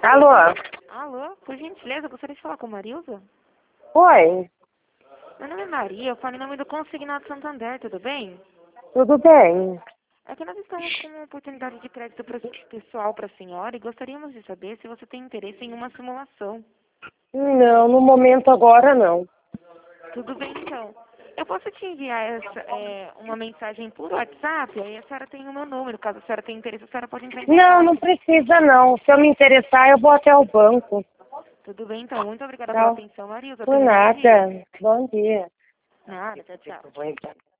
Alô? Alô, por gentileza, eu gostaria de falar com a Marilza? Oi, Meu nome é Maria, eu falo em nome do Consignado Santander, tudo bem? tudo bem? É que nós estamos com uma oportunidade de crédito pessoal para a senhora e gostaríamos de saber se você tem interesse em uma simulação. Não, no momento agora não. Tudo bem, então. Eu posso te enviar uma mensagem por WhatsApp, aí a senhora tem o meu número. Caso a senhora tenha interesse, a senhora pode entrar em Não, não contato. precisa não. Se eu me interessar, eu vou até o banco. Tudo bem, então. Muito obrigada pela Tá? atenção, Marilza. Por Tenha um bom dia. nada. Bom dia. Nada, tchau, tchau.